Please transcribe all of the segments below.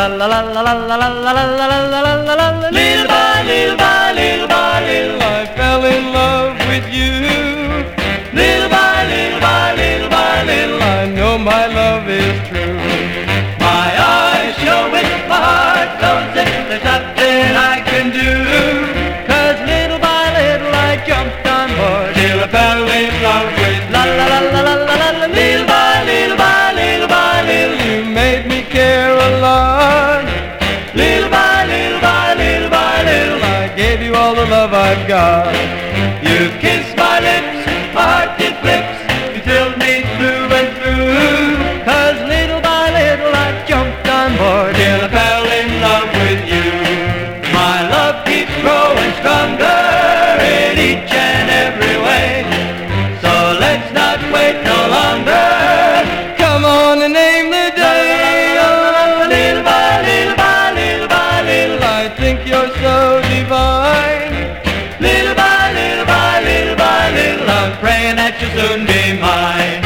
la la la la la la la la la la la la la. Little by little by little by little, I fell in love with you. Little by little by little by little, I know my love is true. My eyes show it, my heart knows it. There's nothing I can do. 'Cause little by little I jumped on board till I fell in love with la la la la la la la. Little by little by little by little, you made me care a lot. Little by little by little by little, I gave you all the love I've got. You kissed my lips, my heart did flips. You thrilled me through and through. 'Cause little by little I jumped on board till I fell in love with you. My love keeps growing stronger in each and every way. So let's not wait no longer. Come on and name the day. Little by little by little by little, I think you're so divine. Little by little by little by little, I'm praying that you'll soon be mine.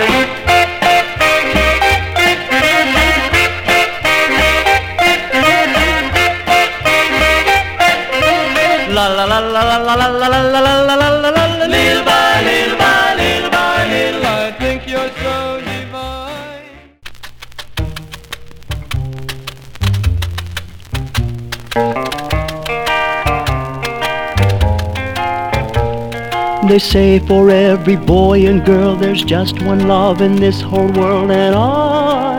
La la la la la la la la la la la la la la. Little by little by little by little, I think you're so divine. They say for every boy and girl there's just one love in this whole world, and